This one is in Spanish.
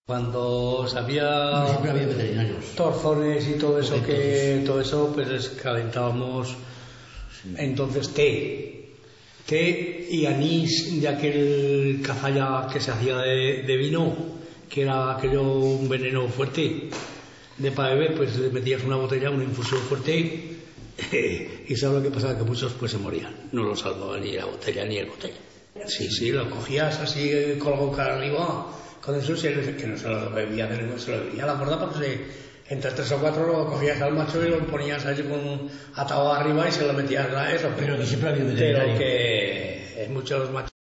Cuando Siempre había veterinarios. torzones y todo eso, pues les calentábamos entonces té y anís de aquel cazalla que se hacía de vino, que era aquello un veneno fuerte de para beber, pues le metías una botella, una infusión fuerte y ¿sabes lo que pasaba? Que muchos pues se morían, no lo salvaban ni la botella ni el botella. Sí, lo cogías así colgado cara arriba, con eso que no se lo bebía, se lo bebía la morda porque entre 3 o 4 lo cogías al macho y lo ponías allí atado arriba y se lo metías a eso. Pero que siempre había veterinario. Pero que muchos machos